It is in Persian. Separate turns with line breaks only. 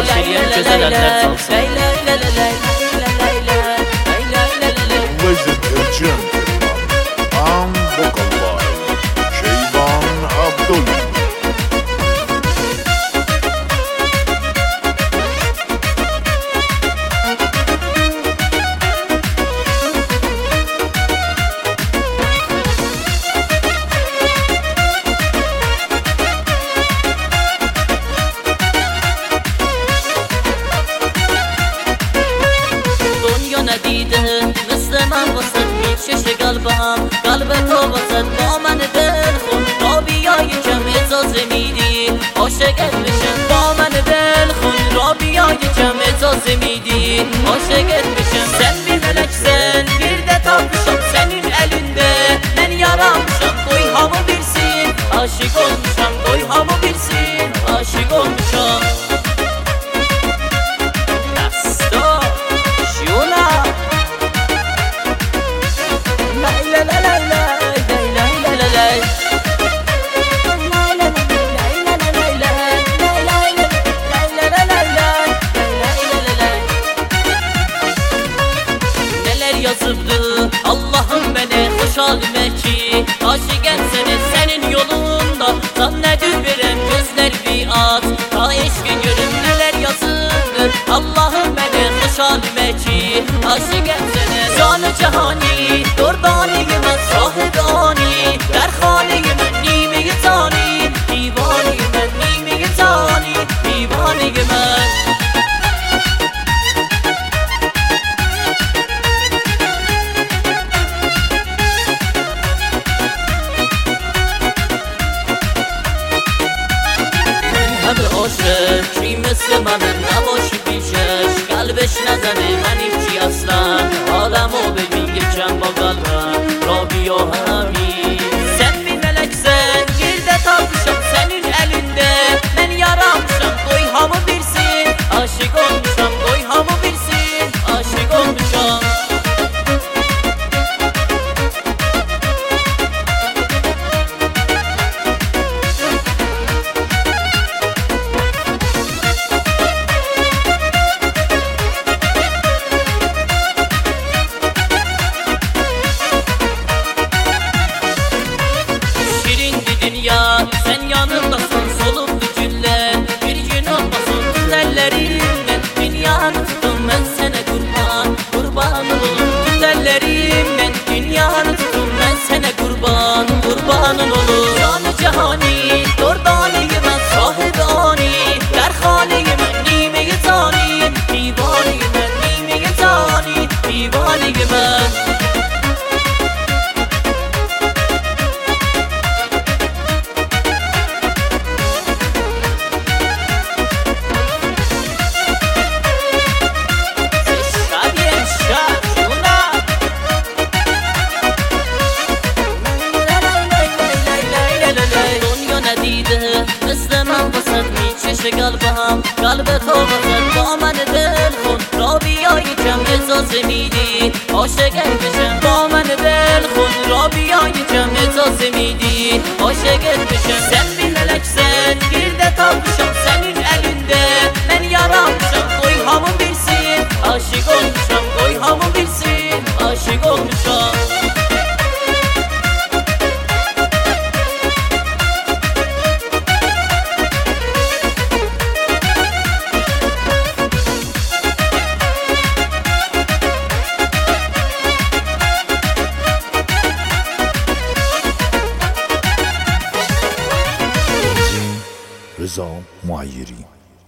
şeriyen güzel eller çalsın.
Legend and gentleman, I'm vocal boy Şeyban Abdul.
ندیده مثل من واسد میکشه قلبم قلب تو واسد با من دل خون را بیا یکم اجازه میدی عاشقت بشم با من دل خون را بیا یکم اجازه میدی عاشقت بشم sen bir meleksen bir de tatlışım senin elinde ben yaramışım koy hamı bilsin aşık olmuşam koy hamı bilsin aşık olmuşam yazıbdı Allah'ım beni hoş halime ki aşık etsene senin yolunda zannedir verem gözler bir at ta eşkin görüm neler yazıbdı Allah'ım beni hoş halime ki aşık etsene canı cehani durdaniyim ben sahib ani derhaniyim ben nime tani divaniyim ben nime tani divaniyim ben عاشق چی مثل من نباشی پیشش قلبش نزنه من هیچی اصلا حالمو ببین یکم با قلبم را بیا همین sen bir meleksen bir de tatlışım senin elinde ben yaramışım koy hamı bilsin aşık olmuşam koy hamı bilsin aşık olmuşam sen yanımdasın solumlu güller bir gün olmasın güzellerimden dünyanı tutun ben sana kurban kurban olurum güzellerimden dünyanı tutun ben sana kurban kurbanın olur canı cehani durdaniyim ben sahib ani derhaniyim ben nime tani divaniyim ben nime tani divaniyim ben مثل من واسد میچشه قلبم قلب تو واسد با من دل خون را بیا یکم اجازه میدی عاشقت بشم با من دل خون را بیا یکم اجازه میدی عاشقت بشم sen bir meleksen bir de tatlışım senin elinde ben yaramışım koy hamı bilsin aşık olmuşam koy hamı bilsin aşık olmuşam
Rıza Muayyeri.